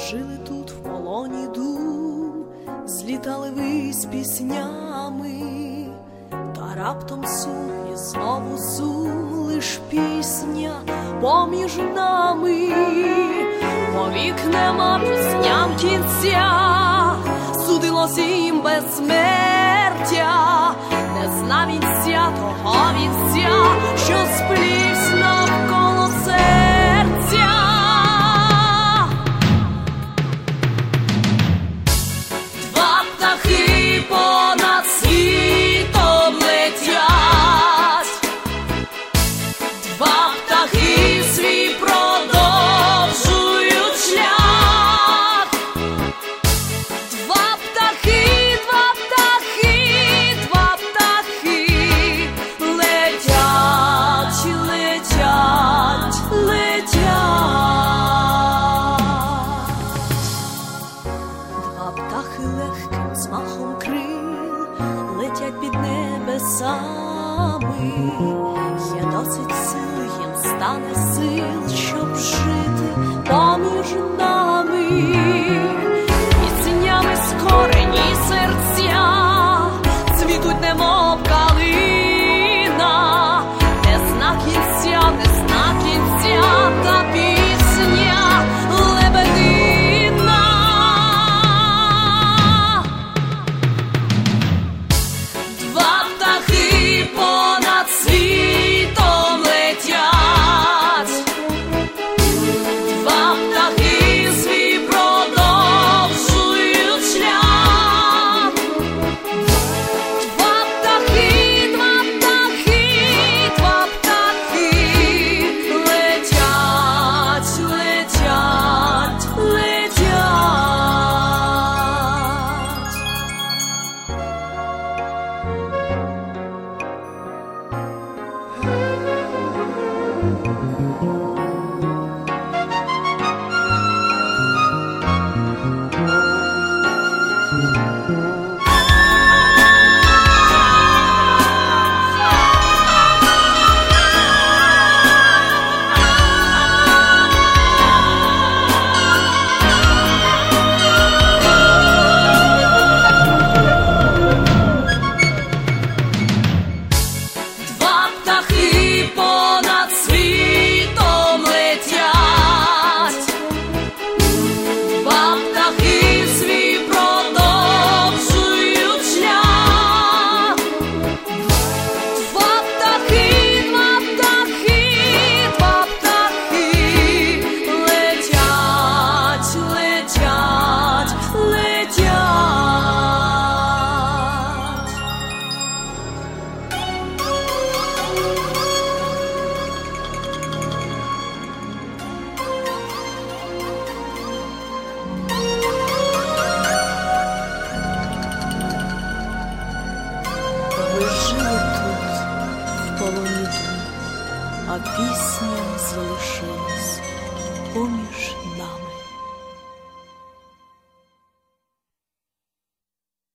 жили тут в полоні дум, злітали ви з піснями, та раптом сум і знову сум, лиш пісня поміж нами. Повік нема пісням кінця, судилось їм безсмертя, не зна вінця того вінця, що сплівсь навколо серця. Два птахи понад світом летять, два птахи свій продовжують шлях. Два птахи, два птахи, два птахи летять, летять, летять. Два птахи легким змахом крил летять під небесами. Є досить сил, їм стане сил, щоб жити поміж нами. Піснями скорені серця цвітуть, немов калина, не зна кінця, не зна кінця, та пісня лебедина. Два птахи понад світом летять, два птахи свій продовжують шлях. Два птахи, два птахи, два птахи летять, летять, летять. Два птахи понад світом летять, два птахи свій продовжують шлях. Два птахи, два птахи, два птахи летять, летять, летять. Ви жили тут в полоні дум, а пісня залишилась поміж